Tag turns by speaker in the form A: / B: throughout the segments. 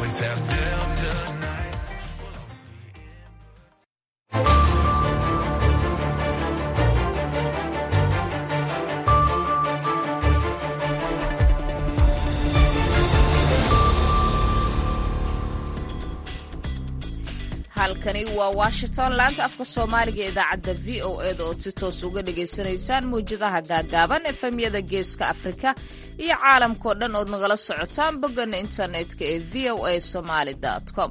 A: always have Delta nights.
B: halkani waa washington laanta afka soomaaliga idaacadda v o eda ood si toos uga dhagaysanaysaan mawjadaha gaagaaban efemyada geeska afrika iyo caalamkao dhan ood nagala socotaan bogana internetka ee v o a somaly com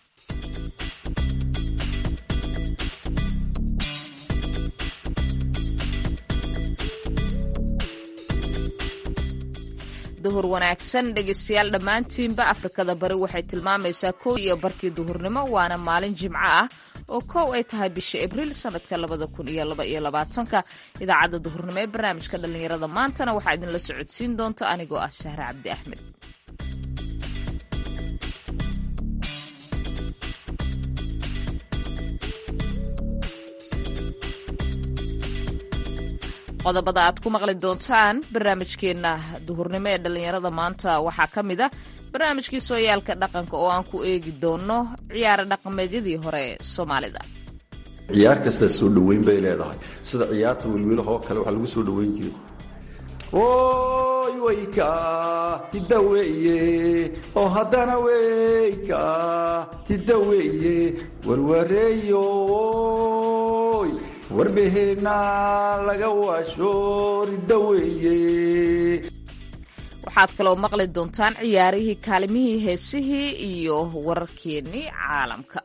B: duhur wanaagsan dhegaystayaal dhammaantiinba afrikada bari waxay tilmaamaysaa 1:00 duhurnimo waana maalin jimco ah oo 1 ay tahay bisha abriil sanadka 2022 idaacadda duhurnimo ee barnaamijka dhallinyarada maantana waxaa idinla socodsiin doonta anigoo ah Sahra Cabdi Axmed. qodobada aad ku maqli doontaan barnaamijkeena duhurnimo ee dhallinyarada maanta waxaa ka mid ah barnaamijkii sooyaalka dhaqanka oo aan ku eegi doono ciyaaro dhaqameedyadii hore ee Soomaalida.
C: ciyaar kasta soo dhaweyn bay leedahay sida ciyaarta wiilwiilaha oo kale waxa lagu soo dhaweyn jiray ooy wayka hidaweeye oo haddana wayka hidaweeye warwareeyo warbeheena laga waasho ridaweeye.
B: waxaad kaloo maqli doontaan ciyaarihii kaalimihii heesihii iyo wararkeennii caalamka.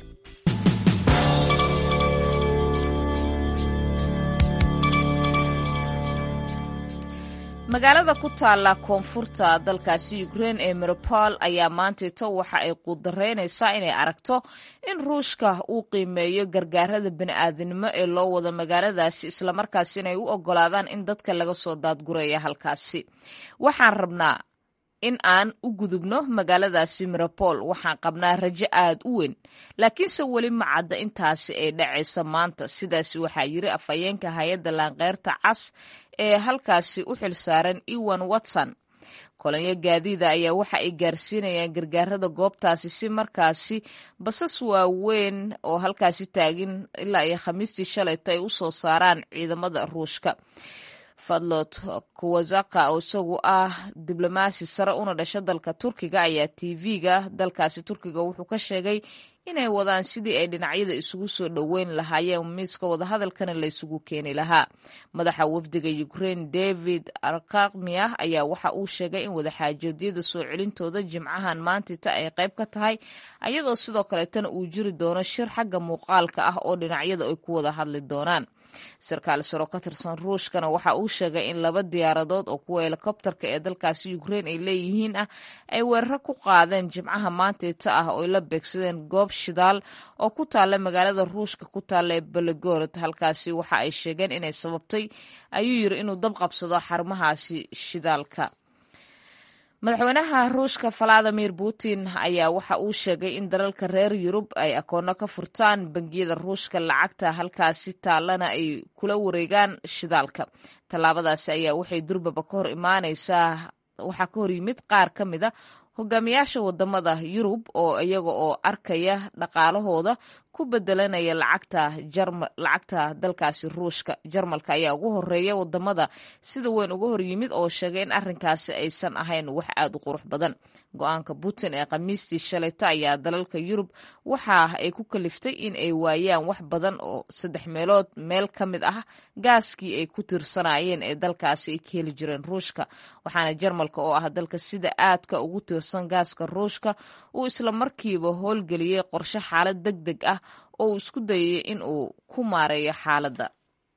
B: magaalada ku taala koonfurta dalkaasi Ukraine ee Mariupol ayaa maanteeto waxa ay quudareynaysaa inay aragto in Ruushka uu qiimeeyo gargaarada bini'aadanimo ee loo wado magaaladaasi islamarkaasina inay u ogolaadaan in dadka laga soo daadgureeya halkaasi. waxaan rabnaa in aan u gudubno magaaladaasi Mariupol waxaan qabnaa rajo aad u weyn laakiinse weli ma cadda intaasi ay dhacaysa maanta sidaas waxaa yiri afhayeenka hay'adda laanqeyrta cas ee halkaasi u xilsaaran Ewan Watson. kolonyo gaadiida ayaa waxa ay gaarsiinayaan gargaarada goobtaasi si markaasi basas waaweyn oo halkaasi taagin ilaa iyo khamiistii shalayta ay u soo saaraan ciidamada Ruushka. Fadlot Kuwazaka oo isagu ah diblomaasi sare una dhasha dalka Turkiga ayaa TV-ga dalkaasi Turkiga wuxuu ka sheegay inay wadaan sidii ay dhinacyada isugu soo dhaweyn lahaayeen miiska wadahadalkana la isugu keeni lahaa. madaxa wafdiga Ukraine David Arkakmia ayaa waxa uu sheegay in wadaxaajoodyada soo celintooda jimcahan maantita ay qayb ka tahay ayadoo sidoo kaleetana uu jiri doono shir xagga muuqaalka ah oo dhinacyada ay ku wada hadli doonaan. sarkaal saro ka tirsan Ruushkana waxa uu sheegay in 2 diyaaradood oo kuwa helikobtarka ee dalkaasi Ukraine ay leeyihiin ay weerar ku qaadeen jimcaha maanteeta ah oo la beegsadeen goob shidaal oo ku taala magaalada Ruushka ku taala Belgorod. halkaasi waxa ay sheegeen inay sababtay ayuu yiri inuu dab qabsado xarumahaasi shidaalka. madaxweynaha Ruushka Vladimir Putin ayaa waxa uu sheegay in dalalka reer Yurub ay akoono ka furtaan bangiyada Ruushka lacagta halkaasi taalana ay kula wareegaan shidaalka. tallaabadaasi ayaa waxay durbaba ka hor imaanaysaa waxa ka hor yimid qaar ka mid ah hogaamiyaasha wadamada Yurub oo iyaga oo arkaya dhaqaalahooda ku bedelanaya lacagta dalkaasi Ruushka. Jarmalka ayaa ugu horeeya wadamada sida weyn uga hor yimid oo sheegay in arrinkaasi aysan ahayn wax aad u qurux badan. go'aanka Putin ee khamiistii shalayta ayaa dalalka Yurub waxa ay ku kaliftay in ay waayaan wax badan oo 3 meelood meel ka mid ah gaaskii ay ku tirsanaayeen ee dalkaasi ay ka heli jireen Ruushka. waxaana Jarmalka oo ah dalka sida aadka ugu tiirsan gaaska Ruushka uu isla markiiba howlgeliyay qorshe xaalad degdeg ah oo uu isku dayay in uu ku maareeyo xaaladda.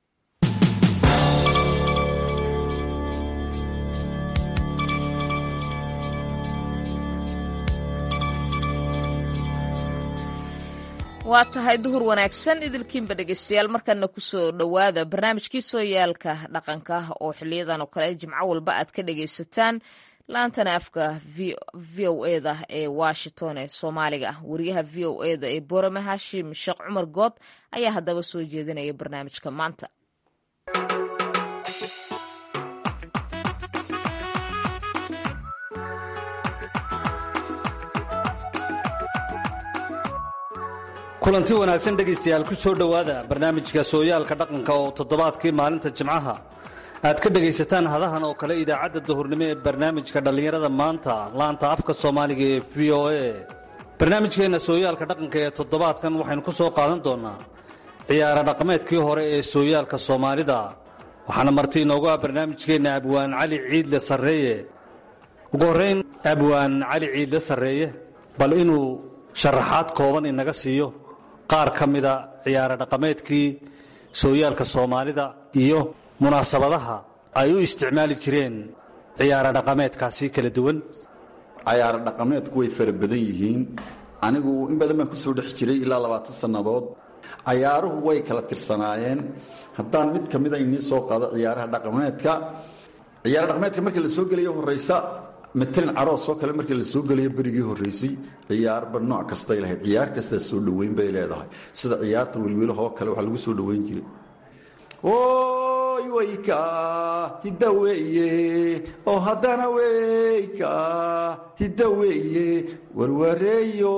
B: waa tahay duhur wanaagsan idilkiinba dhegaystayaal markana ku soo dhowaada barnaamijkii sooyaalka dhaqanka oo xiliyadan oo kale jimco walba aad ka dhagaysataan laantana afka v o eda ee Washington ee Soomaaliga. wariyaha v o eda ee Borome Hashim Sheekh Cumar Good ayaa haddaba soo jeedinaya barnaamijka maanta.
D: kulanti wanaagsan dhegaystayaal ku soo dhowaada barnaamijka sooyaalka dhaqanka oo toddobaadkii maalinta jimcaha aad ka dhegaysataan hadahan oo kale idaacadda duhurnimo ee barnaamijka dhallinyarada maanta laanta afka soomaaliga ee v o a barnaamijkeenna sooyaalka dhaqanka ee toddobaadkan waxaynu ku soo qaadan doonnaa ciyaaro dhaqameedkii hore ee sooyaalka soomaalida waxaana marti inoogu ah barnaamijkeenna abwaan cali ciidle sarreeye ugu horrayn abwaan cali ciidle sarreeye bal inuu sharaxaad kooban inaga siiyo qaar ka mida ciyaaro dhaqameedkii sooyaalka soomaalida iyo munaasabadaha ay u isticmaali jireen ciyaaro dhaqameedkaasi kala duwan.
C: ciyaaro dhaqameedku way fara badan yihiin. anigu in badan baan ku soo dhex jiray ilaa 20 sannadood. ciyaaruhu way kala tirsanaayeen. haddaan mid ka mida inii soo qaado ciyaaraha dhaqameedka. ciyaaro dhaqameedka markii la soo gelayo horeysa matalan caroos oo kale markii la soo gelayo berigii horeysay ciyaarba nooc kastay lahayd. ciyaar kasta soo dhaweyn bay leedahay. sida ciyaarta wilwilaha oo kale waxa lagu soo dhaweyn jiray wayka hidaweeye oo haddana weyka hidaweeye warwareeyo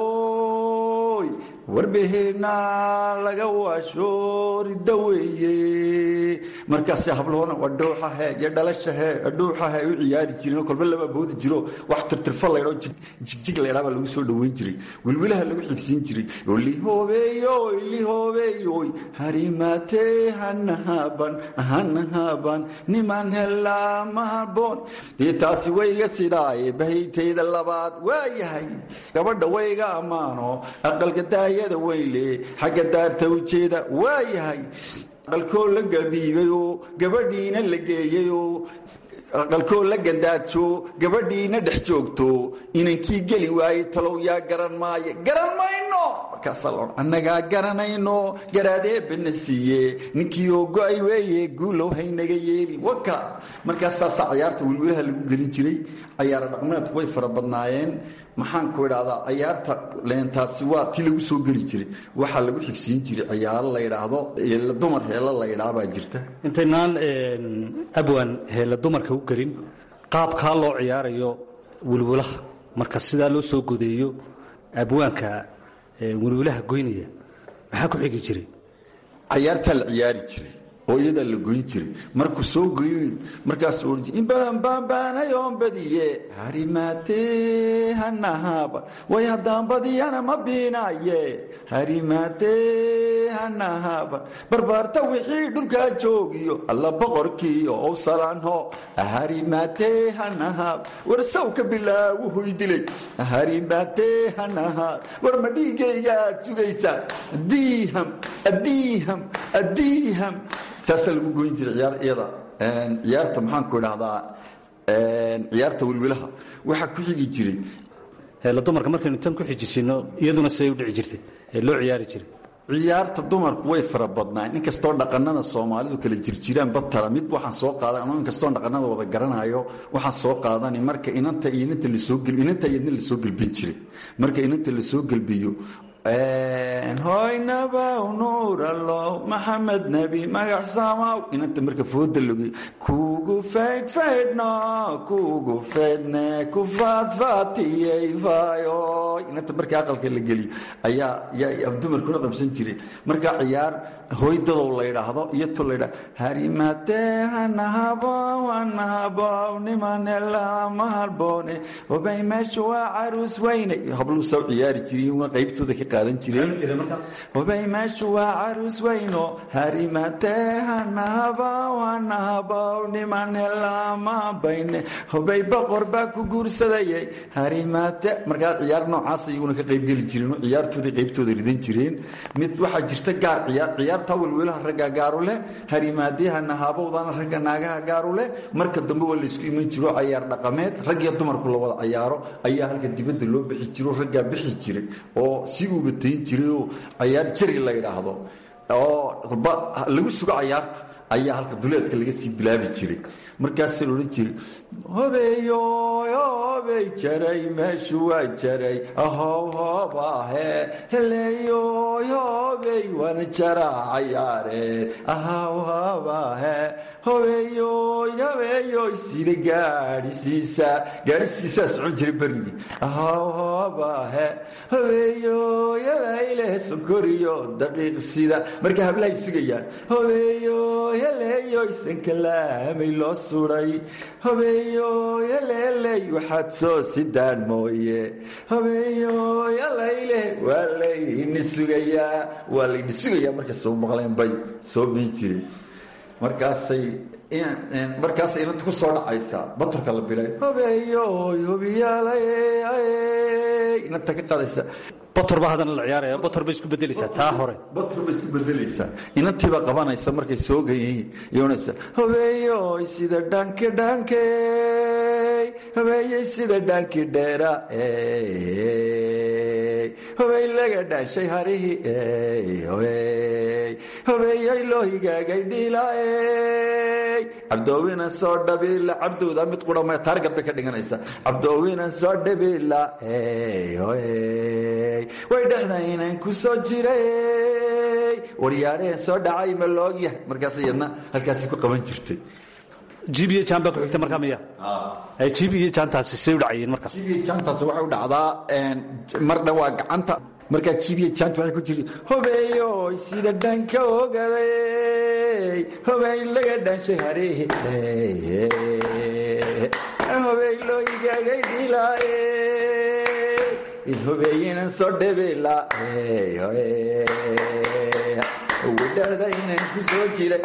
C: warbeheena laga waasho hidaweeye markaas habloona waa dhooxahe iyo dhalashahe dhuuxahe u ciyaari jireen kolba laba boodi jiro wax tirtirfa laydho jigjig laydhaa baa lagu soo dhaweyn jiray wilwilaha lagu xigsiin jiray lihoobeeyo harimaate hanahaban niman helaa mahaboon dee taasi wayga sidaaye bahaytayda labaad waayahay gabadha wayga ammaano aqalka daayada weyle xagga daarta ujeeda waayahay aqalkoo la gabiibayoo gabadhiina la geeyayoo aqalkoo la gandaajo gabadhiina dhex joogto inankii geli waaye talow yaa garan maaye garan mayno markaasaa annagaa garanayno garaadeebana siiye ninkii oo go-ay weeye guulow haynaga yeeli waka markaasaasaa ciyaarta wilwilaha lagu gelin jiray. ciyaaro dhaqmeedku way fara badnaayeen. maxaan ku idhaahdaa ciyaarta leentaasi waa ti lagu soo geli jiray. waxaa lagu xigsiin jiray ciyaaro la yidhaahdo dumar heela la yidhaabaa jirta.
D: intaynaan abwaan heela dumarka u gelin qaabkaa loo ciyaarayo wilwilaha marka sidaa loo soo godeeyo abwaanka wilwilaha goynaya maxaa ku xigi jiray?
C: ciyaartaa la ciyaari jiray oo iyadaa la goyn jiray. markuu soo goyn markaasuu ohan jiray in badan baanbaanayoon badiye harimaatee hanahaban way haddaan badiyana ma biinaaye harimaatee hanahaban barbaarta wixii dhulkaa joogiyo alla boqorkiiyo ow salaanho harimaatee hanahaban war saw ka bilaawu hoydilay harimaatee hanahaban war ma dhiigaygaad sugaysaa adiiham saasaa lagu goyn jiray iyada. ciyaarta maxaan ku idhaahdaa ciyaarta wilwilaha waxaa ku xigi jiray
D: heela dumarka markaynu tan ku xijisino iyaduna siday u dhici jirtay ee loo ciyaari jiray.
C: ciyaarta dumarku way fara badnaan inkastoo dhaqanada soomaalidu kala jirjiraan batala mid waxaan soo qaadan ama inkastoo dhaqanada wada garanayo waxaan soo qaadan marka inanta la soo gelbin jiray. marka inanta la soo gelbiyo hoynabow nuurallow maxamed nebi magac samaw inanta marka fooda logi kugu faydhno kugu faydne ku faadfaatiyey fayo inanta marka aqalka la geliyo ayaa dumarkuna qabsan jireen. marka ciyaar hooydadow la yidhaahdo iyo to la yidhaahdo harimaatee hanahabow nimanela mahalboone hobay meesha waa caruus weyne habluu soo ciyaari jireen qaybtooda ka qaadan jireen. hobay meesha waa caruus weyno harimaatee hanahabow nimanela mabayne hobay boqor baa ku guursadayay harimaate markaa ciyaar noocaas iyaguna ka qaybgeli jireen ciyaartooda qaybtooda ridan jireen. mid waxaa jirta gaar ciyaarta wilwilaha ragga gaaru leh harimaadiyaha nahaabowdana ragga naagaha gaaru leh. marka dambe waa laysku iman jiro ciyaar dhaqameed rag iyo dumarku la wada ciyaaro ayaa halka dibadda loo bixi jiro raggaa bixi jiray oo si uubatayn jiray oo ciyaar jari la yidhaahdo oo lagu sugo ciyaarta ayaa halka duleedka laga sii bilaabi jiray markaasa la odhan jiray hobeeyoy hobey jaray meeshu waa jaray ahow hobahe heleeyoy hobey waana jaraa cayaareen ahow hobahe hobeeyoy hobeeyoy sida gaadhisiisaa socon jiray berigii ahow hobahe hobeeyoy helayle sonkoriyo daqiiq sida marka hablahay sugayaan hobeeyoy heleeyoy sankalaamay loo suray hobeeyoy heleeley waxaad soo sidaan mooye hobeeyoy helayle waa layni sugayaa markay soo maqleen bay soo bihi jireen markaasay inanta ku soo dhacaysaa batorka la bilay hobeeyoy hobiyaalay inanta ka qadaysa
D: botor baa hadana la ciyaaraya botor bay isku bedelaysaa taa hore
C: botor bay isku bedelaysaa inantiiba qabanaysa markay soo gayiin yoonaysa hobeeyoy sida dhanke hobeeyey sida dhanki dheera hobeey laga dhaashay harihii hobeeyey loo higaagay dhiila cabdoowina soo dhabiila cabdowda mid qurama taargad bay ka dhiganaysaa cabdoowina soo dhabiila way dhexdaynan ku soo jiray waryaareen soo dhacay ma loogyahay markaas iyadna halkaasi ku qaban jirtay
D: jib iyo jaan baa ku xigta markaa miya jib iyo jaantaasi say u dhacayeen marka
C: jib iyo jaantaasi waxay u dhacdaa marna waa gacanta markaa jib iyo jaanta waxay ku jirtay hobeeyoy sida dhanka ogaday hobeey laga dhanshay hareehe hobeey loo igaagay dhilaaye hobeeyinan soo dhabeela widhada inan ku soo jira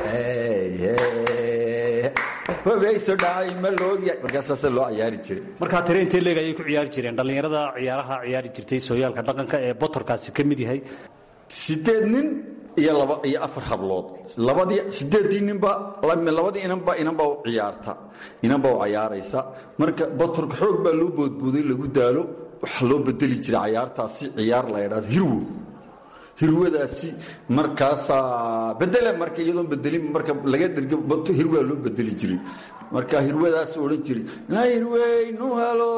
C: hobeey soo dhacay ma loogyahay markaasaasa loo ciyaari jiray
D: markaa tire intee leeg ayay ku ciyaari jireen dhallinyarada ciyaaraha ciyaari jirtay sooyaalka dhaqanka ee botorkaasi ka mid yahay
C: 8 nin iyo 4 hablood 8 ninba labadii inanba u ciyaarta inanba u ciyaaraysa marka botorka xoog baa loo boodbooday lagu daalo waxa loo bedeli jiray ciyaartaasi ciyaar la yiraahdo hirwadaasi markaasa bedela marka iyadoo bedelin marka laga dhirgo bato hirwa loo bedeli jiray marka hirwadaas oo oran jiray la hirweynu halo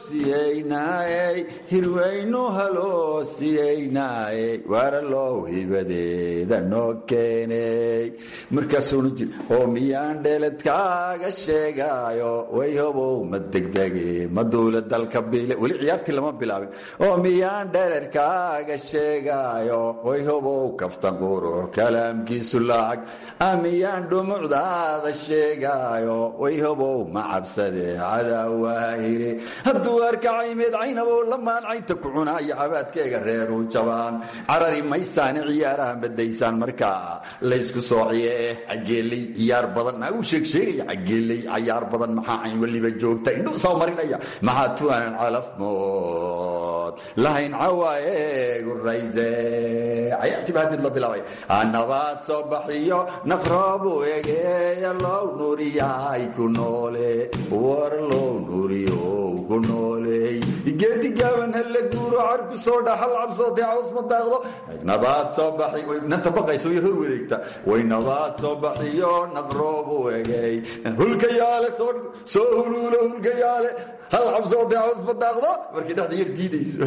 C: siyeynay wara loo hibadeeda noo keenay markaas oo oran jiray oo miyaan dheeladkaaga sheegayo way hobow ma degdege ma dawlad dalka biile wali ciyaartii lama bilaabin oo miyaan dheeladkaaga sheegayo way hobow kaftan quro kalaamkiisu laag amiyaan dhumucdaada sheegayo way hobow ma cabsade cadawaahire hadduu arkacay mid caynabow lamaan caynta ku cunaayo cabaadkeega reeru jabaan carari maysaane ciyaaraha badaysaan markaa laysku soociye cageeley ciyaar badan u sheegaya cageeley ciyaar badan maxaa cayn waliba joogta indhu soo marinaya maxaa tuanan calaf mood lahayn cawaaye gurayse ayaati baadid la bilaabay anabaad soo baxiyo naqraabu egeeya loo nuuriyay ku noole war loo nuuriyo ku nooley geedi gaaban halla guuro carku soo dhaxal cabsoodee caws ma daaqdo nabaad soo baxi nanta baqayso yar hor wareegta way nabaad soo baxiyo naqraabu egeey hulka yaale soo huluulo hulka yaale hal cabsoodee caws ma daaqdo markii dhexda yar diidayso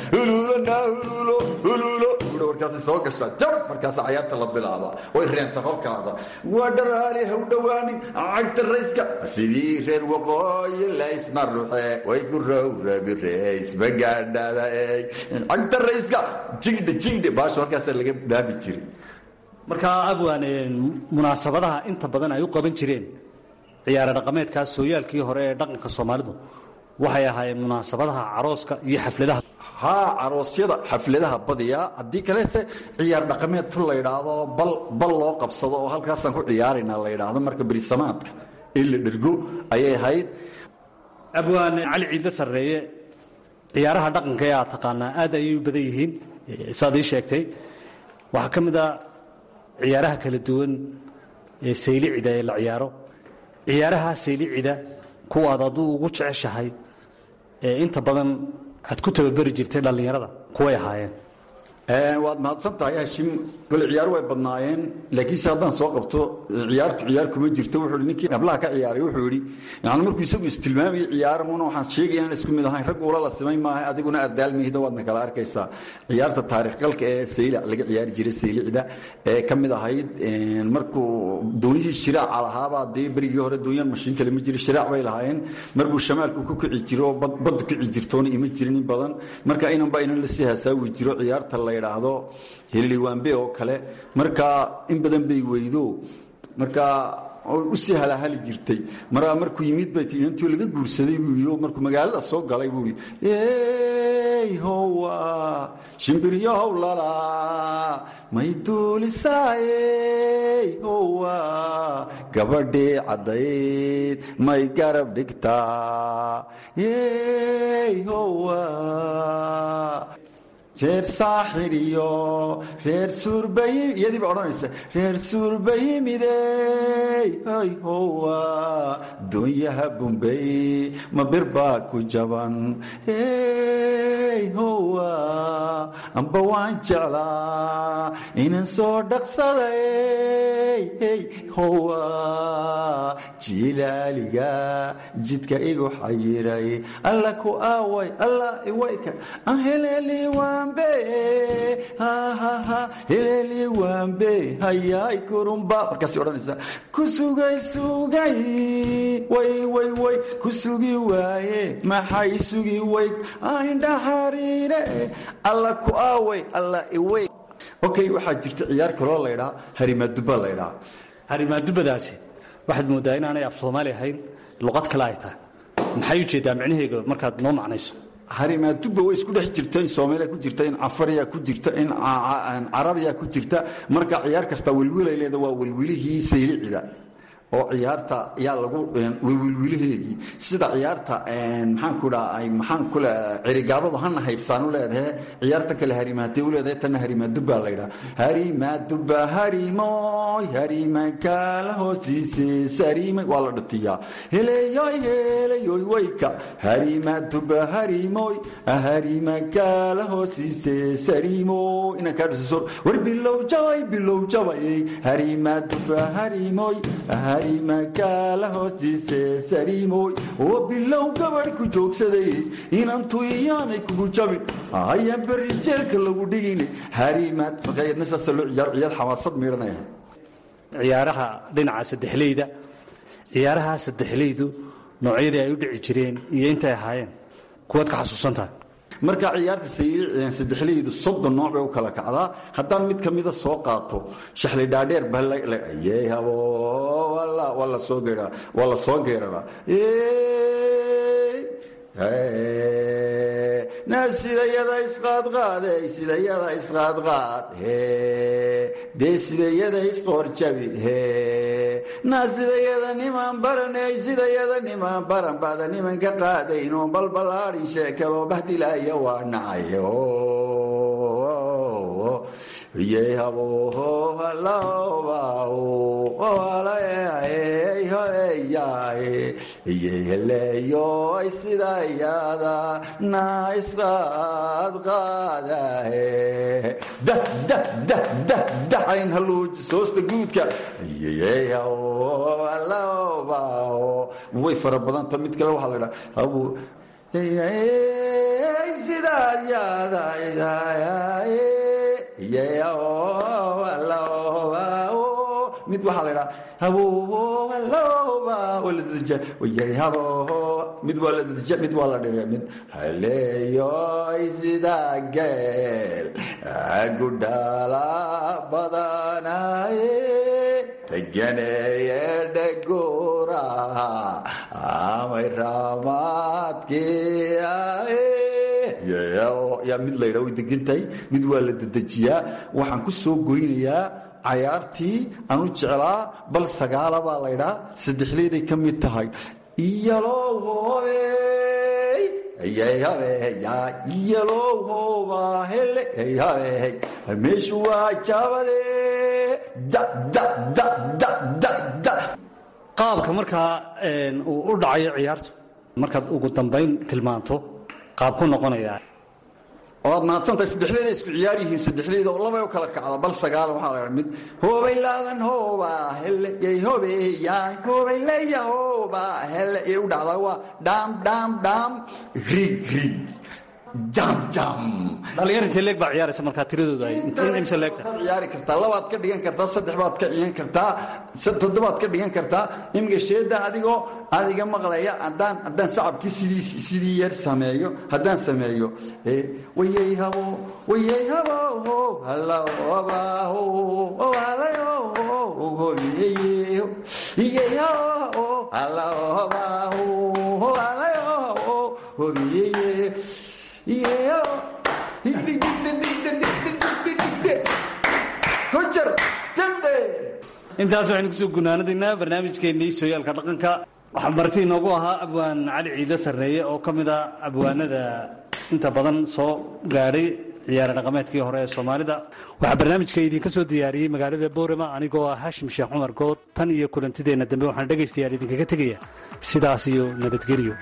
C: huluulo warkaas soo gashaa jab markaas ciyaarta la bilaaba way reenta qolkaasa waa dharaari haw dhawaanin cagta rayska sidii reer waqooyi la ismaruxe way ku rawrabi reys magaadhada cagta rayska jigdhe baasha markaas laga dhaabi jiray
D: markaa abwaan munaasabadaha inta badan ay u qaban jireen ciyaar dhaqameedkaas sooyaalkii hore ee dhaqanka Soomaalidu waxay ahaayeen munaasabadaha arooska iyo xafladaha
C: aroosyada xafladaha badiya hadii kale ciyaar dhaqameed tu la yiraahdo bal loo qabsado oo halkaas aan ku ciyaarina la yiraahdo marka bariisamaadka ila dhirgo ayay hayd
D: abwaan cali ciid sareeye ciyaaraha dhaqanka ee taqaana aad ayay u badan yihiin saadii sheegtay waxa kamid ah ciyaaraha kala duwan ee sayliicida ee la ciyaaro ciyaaraha sayliicida kuwa aad ugu jeceshahay ee inta badan aad ku tababari jirtay dhalinyarada kuway ahaayeen
C: waad mahadsan tahay hashim kole ciyaar way badnaayeen laakiinse haddaan soo qabto ciyaartu ciyaar kuma jirto wuxuu yidhi ninkii hablaha ka ciyaaray wuxuu yidhi yani markuu isagu istilmaamayay ciyaarahuna waxaan sheegaya inaan isku mid ahayn rag ula la simay maaha adiguna ardaalmayda waadna kala arkaysaa ciyaarta taariikh galka ee saylac laga ciyaari jiray saylicda ee ka mid ahayd markuu doonihii shiraaca lahaabaa dee berigii hore dooniyaan mashiin kale ma jira shiraac bay lahaayeen marbuu shamaalku ku kici jiro oo baddu kici jirtoona ima jirin in badan marka inanba inan la sii hasaawi jiro ciyaarta la yidhaahdo heliwaanbe oo kale markaa in badan bay weydo markaa u sii halahali jirtay maraa markuu yimid bay tii intii laga guursaday buu yidhi markuu magaalada soo galay buu yidhi ey howa shimbiryo howlala may duulisaayey howa gabadhii caddayd may garab dhigtaa ey howa reer saaxir iyo reer suurbayim iyadiiba odhanaysa reer suurbayimidey ay howa doonyaha bumbey ma bir baa ku jaban ey howa amba waan jeclaa inan soo dhaqsaday ey howa jilaaliga jidka igu xayiray alla ku aaway alla iwayka aan heleliwaa heleli waambe hayaay kurumba markaasay odhanaysaa ku sugay sugay way ku sugi waaye maxay sugi way indha xariire alla ku aaway alla iway okay waxaa jirta ciyaar kaloo laydhaa harimaadubba laydhaa
D: harimaadubadaasi waxaad moodaa inaanay af soomaali ahayn luqad kale ay tahay maxay ujeedaa micnaheega markaad noo macnayso
C: harimaadubba way isku dhex jirta in soomaaliya ku jirta in cafariya ku jirta in carabiya ku jirta marka ciyaar kasta welwilay leeda waa welwilihii saylicida oo ciyaarta yaa lagu welwiliheedii sida ciyaarta maxaanku dhaha maxaan kule cirigaabadu hana haybsaan u leedahay ciyaarta kale harimaadee u leedahay tanna harimaadubba laydhaha harimaadubba harimoy harimakala hoostiise sarimay waa la dhatiyaa heleyoy heleyoy wayka harimaadubba harimoy harimakala hoostiise sarimoy inaan kaa dhasiso war bilow jabay harimaadubba harimoy makaala hoostiise sariimoy oo bilow gabadh ku joogsaday inantu iyaanay kugu jabin ayaan berri jeelka lagu dhigin harimaad markaayadna saasa loo ciyaar xamaasad miidhanaya
D: ciyaaraha dhinaca saddexleyda ciyaaraha saddexleydu noocyadii ay u dhici jireen iyo intay ahaayeen kuwaad ka xasuusantahay
C: marka ciyaarta saddexleydu 30 nooc bay u kala kacdaa haddaan mid ka mida soo qaato shaxli dhaadheer wala soo geeraraa sidayada isqaadqaaday sidayada isqaadqaad dee sidayada isqoorjabi sidayada niman baranay sidayada niman baran baada niman ka qaadayno balbalaadhin sheekado bahdilaya waa nacay heleeyoy sidayada na isqaadqaadayn haluuji soosta guudka way fara badanta mid kale waxaa la mid waxaa la mid waa la dadja mid waa la dhire mid haleeyoy sida geel agudhala badanaye deganeeye dhegura amay raamaadkii yaa mid la ydhaa way degantahay mid waa la dedejiyaa waxaan ku soo goynayaa cayaartii aan u jeclaa bal sagaala baa laydhaa saddexleyday ka mid tahay meeshu waa jaabade
D: qaabka markaa uu u dhacayo ciyaartu markaad ugu dambayn tilmaanto qaab ku noqonayaa
C: oo aad mahadsantahay saddexdeeda isku ciyaar yihiin saddexdeeda oo labay u kala kacda bal sagaal waxaa la mid hoobay laadan hooba hele yey hobeeyaa hoobay leeya hooba hele ee u dhacdaa waa dhaam dhaam dhaam rig rig jam jam
D: dhalinyar intee leeg baa ciyaaraysa markaa tiradooda ay intii imse leegta
C: ciyaari kartaa labaad ka dhigan kartaa saddex baad ka dhigan kartaa toddobaad ka dhigan kartaa imika sheeda adiga maqlaya haddaan sacabkii sidii yar sameeyo haddaan sameeyo wayey habo halabaho halayo hoyeyo iyey habo halabaho halayo hoyeye
D: intaas waxaynu kusoo gunaanadaynaa barnaamijkeennii sooyaalka dhaqanka waxaa marti inoogu ahaa abwaan cali ciide sarreeye oo ka mid a abwaanada inta badan soo gaadhay ciyaara dhaqameedkii hore ee soomaalida waxaa barnaamijka idinka soo diyaariyey magaalada boorama anigoo ah haashim sheekh cumar good tan iyo kulantideenna dambe waxaan dhegaystayaal idinkaga tegaya sidaas iyo nabadgelyo.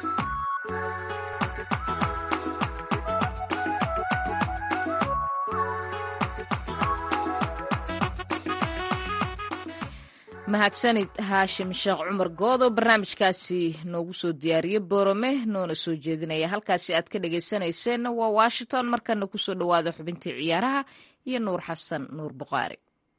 B: mahadsanid haashim sheekh cumar good oo barnaamijkaasi noogu soo diyaariyey boorame noona soo jeedinaya halkaasi aad ka dhegaysanayseena waa washington markana kusoo dhowaada xubintii ciyaaraha iyo nuur xasan nuur buqaari.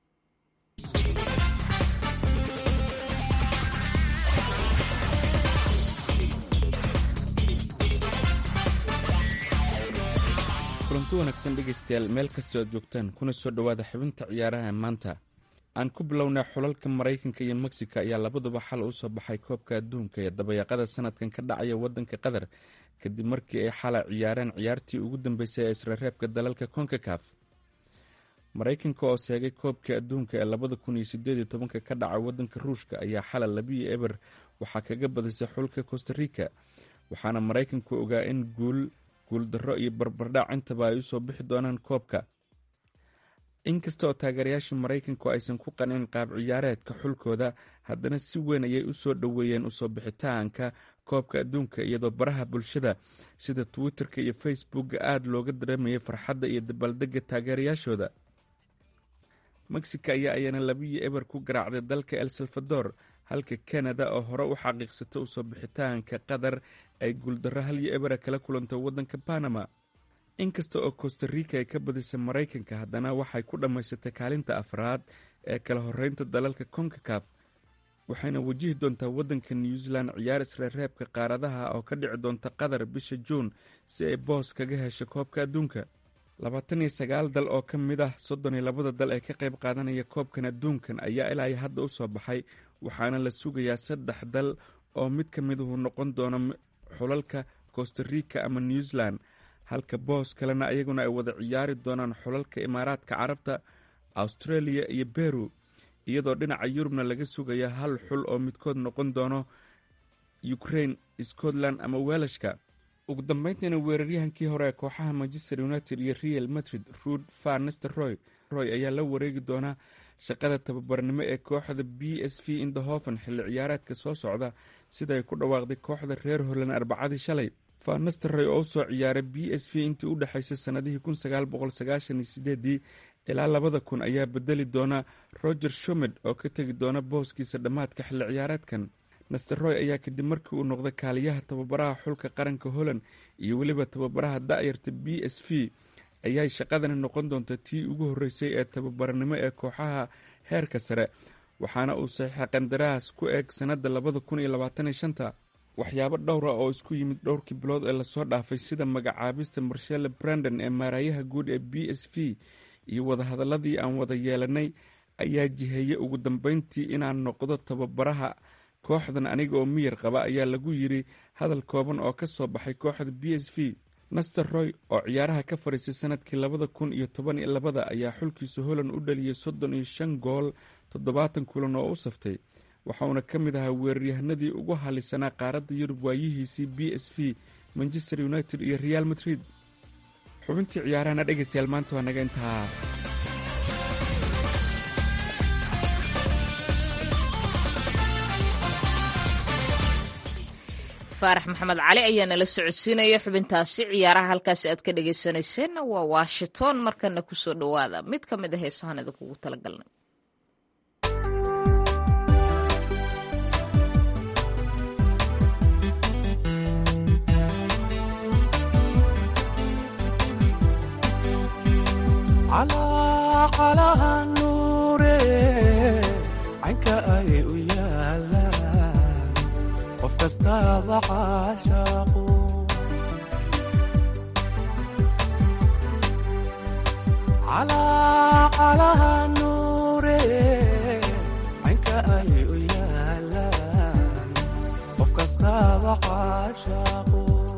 E: kulanti wanaagsan dhegaystayaal meel kastoo aad joogtaan kuna soo dhowaada xubinta ciyaaraha maanta. aan ku bilownay xulalka maraykanka iyo mexico ayaa labaduba xal u soo baxay koobka adduunka ee dabayaaqada sanadkan ka dhacaya wadanka qatar kadib markii ay xalay ciyaareen ciyaartii ugu dambeysay ee israreebka dalalka konkakaf. maraykanka oo seegay koobka adduunka ee 2018 ka dhacay wadanka ruushka ayaa xalay 2-0 waxaa kaga badisay xulka costa rica, waxaana maraykanku ogaa in guuldarro iyo barbardhac intaba ay usoo bixi doonaan koobka. inkasta oo taageerayaasha maraykanku aysan ku qanin qaab ciyaareedka xulkooda, haddana si weyn ayay u soo dhoweeyeen usoo bixitaanka koobka adduunka, iyadoo baraha bulshada sida twitterka iyo facebooka aada looga dareemayay farxadda iyo dabaaldega taageerayaashooda. mexico ayaa ayana 2-0 ku garaacday dalka el salvador, halka canada oo hore u xaqiiqsatay usoo bixitaanka qatar ay guuldarro 1-0 kala kulantay wadanka panama. inkasta oo costa rica ay ka badisay maraykanka, haddana waxay ku dhammaysatay kaalinta afraad ee kala horeynta dalalka konkakaf, waxayna wajihi doontaa wadanka new zealand ciyaar isreereebka qaaradaha oo ka dhici doonta qatar bisha juun si ay boos kaga hesho koobka adduunka. 29 dal oo ka mid ah 32 dal ee ka qayb qaadanaya koobkan adduunkan ayaa ilaa hadda u soo baxay, waxaana la sugayaa 3 dal oo mid ka miduhu noqon doono xulalka costa rica ama new zealand, halka boos kalena ayaguna ay wada ciyaari doonaan xulalka imaaraadka carabta, australia iyo beru, iyadoo dhinaca yurubna laga sugaya 1 xul oo midkood noqon doono ukraine, scotland ama welashka. ugu dambeyntiina weeraryahankii hore ee kooxaha manchester united iyo real madrid ruud van nistelrooy ayaa la wareegi doonaa shaqada tababarnimo ee kooxda PSV Eindhoven xilli ciyaareedka soo socda, sida ay ku dhawaaqday kooxda reer Holland Arbacadii shalay. van nistelrooy oo soo ciyaaray PSV intii u dhaxaysay sanadihii 1998 ilaa 2000 ayaa bedeli doona Roger Schmidt oo ka tegi doona booskiisa dhammaadka xilli ciyaareedkan. nistelrooy ayaa kadib markii uu noqday kaaliyaha tababaraha xulka qaranka Holland iyo weliba tababaraha da'yarta PSV ayay shaqadani noqon doonta tii ugu horeysay ee tababarnimo ee kooxaha heerka sare, waxaana uu saxiixay qandaraas ku eg sanada 2025. waxyaabo dhowra oo isku yimid dhowrkii bilood ee lasoo dhaafay, sida magacaabista Marcelo Brandon ee maarayaha guud ee PSV iyo wadahadaladii aan wada yeelanay ayaa jiheeyay ugu dambeyntii inaan noqdo tababaraha kooxdan aniga oo miyir qaba, ayaa lagu yiri hadal kooban oo ka soo baxay kooxda PSV. nistelrooy oo ciyaaraha ka fariisay sanadkii 2012 ayaa xulkiisa Holland u dhaliyay 35 gool 70 kulan oo u saftay, waxauna ka mid ahaa weeraryahanadii ugu halisanaa qaaradda Yurub waayihiisii PSV, Manchester United iyo Real Madrid. xubintii ciyaarahana dhegaystayaal maanta waa naga intaa.
B: faarax maxamed cali ayaa nala socodsiinaya xubintaasi ciyaaraha. halkaasi aad ka dhegaysanayseena waa washington. markana kusoo dhowaada mid ka mid a heesahan idinkugu talagalnay.
F: calaa nuure caynka ay u yaalaan qof kastaaba caashaaqo calaa nuure caynka ay u yaalaan qof kastaaba caashaaqo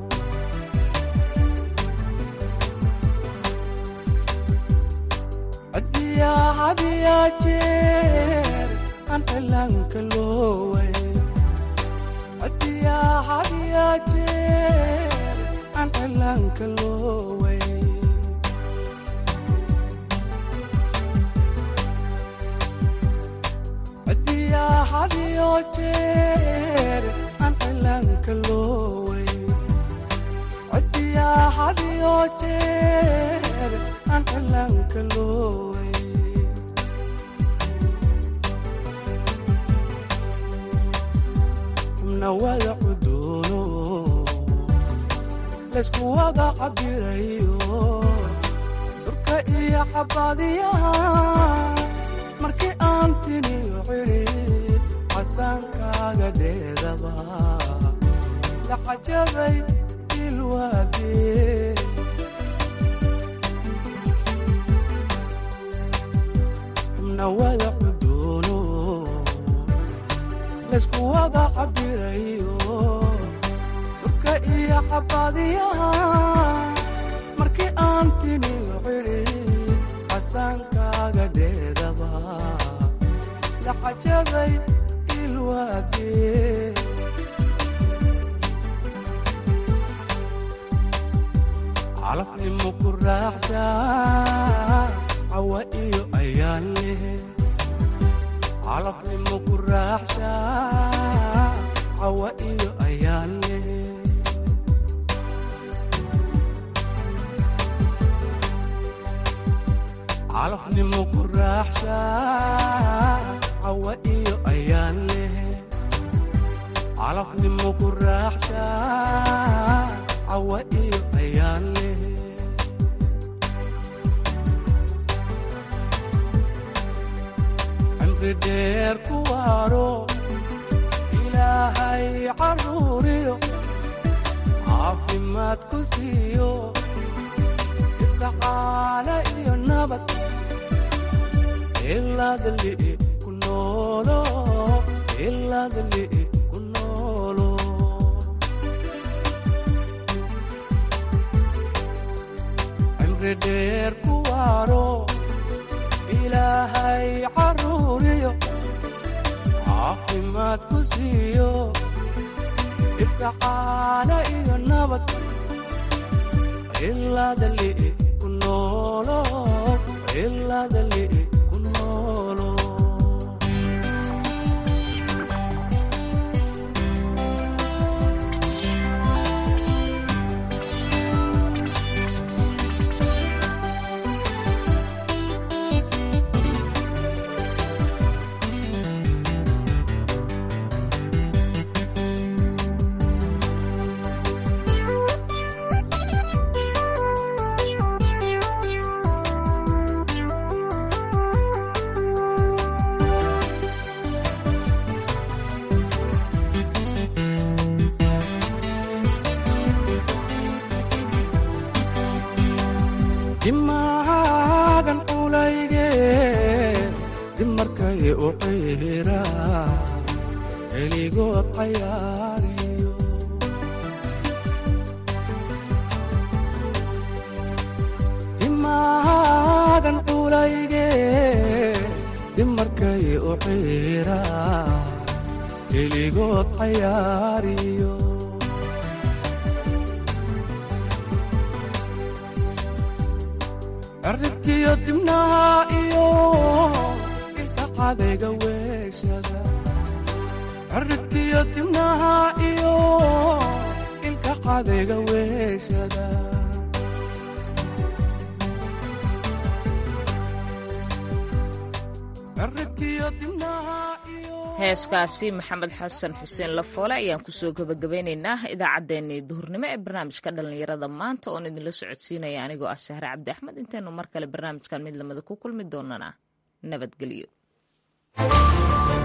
F: hadiya jeer aan cilaanka looway hadiya jeer aan cilaanka looway hadiya jeer aan cilaanka looway hadiya jeer aan cilaanka looway wada cudoono laysku wada cabirayo surka iyo cabaadiyaha markii aan tiniyo cidhid casaankaaga dheedaba la cajabay ilwaadee xubna wada cudoono laysku wada cabirayo surka iyo cabaadiyaha markii aan tiniyo cidhid casaankaaga dheedaba la cajabay ilwaadee calafnimo ku raaxshaa cawa iyo ayaan leh calafnimo ku raaxshaa cawa iyo ayaan leh calafnimo ku raaxshaa cawa iyo ayaan leh calafnimo ku raaxshaa cawa iyo ayaan leh dheer ku waaro ilaahay caruuriyo caafimaad ku siiyo ifdhaqaale iyo nabad ilaadali ku noolo ilaadali ku noolo cimri dheer ku waaro ilaahay caruuriyo caafimaad ku siiyo ifdhaqaale iyo nabad ilaadali ku noolo ilaadali ku noolo dimaagan culayge dimarkay u qiira heligood cayaariyo dimaagan culayge dimarkay u qiira heligood cayaariyo cirridkiyo dibnaha iyo inta cadayga weeshada cirridkiyo dibnaha iyo adayga weeshada cirridkiyo dibnaha
B: heeskaasi maxamed xasan xuseen lafoole ayaan kusoo gabagabeynaynaa idaacaddeenii duhurnimo ee barnaamijka dhallinyarada maanta oon idinla socodsiinaya anigoo ah sahre cabdi axmed intaynu mar kale barnaamijkan mid lamida ku kulmi doonana nabadgelyo